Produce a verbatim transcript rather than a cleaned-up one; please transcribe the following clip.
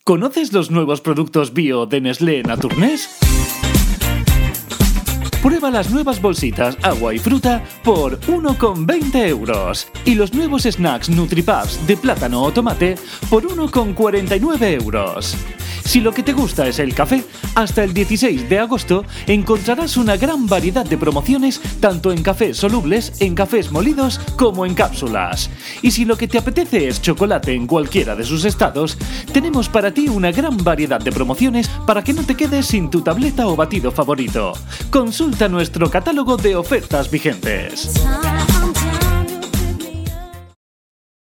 ¿Conoces los nuevos productos bio de Nestlé Naturnes? Prueba las nuevas bolsitas agua y fruta por uno con veinte euros y los nuevos snacks NutriPuffs de plátano o tomate por uno con cuarenta y nueve euros. Si lo que te gusta es el café, hasta el dieciséis de agosto encontrarás una gran variedad de promociones tanto en cafés solubles, en cafés molidos como en cápsulas. Y si lo que te apetece es chocolate en cualquiera de sus estados, tenemos para ti una gran variedad de promociones para que no te quedes sin tu tableta o batido favorito. Consulta nuestro catálogo de ofertas vigentes.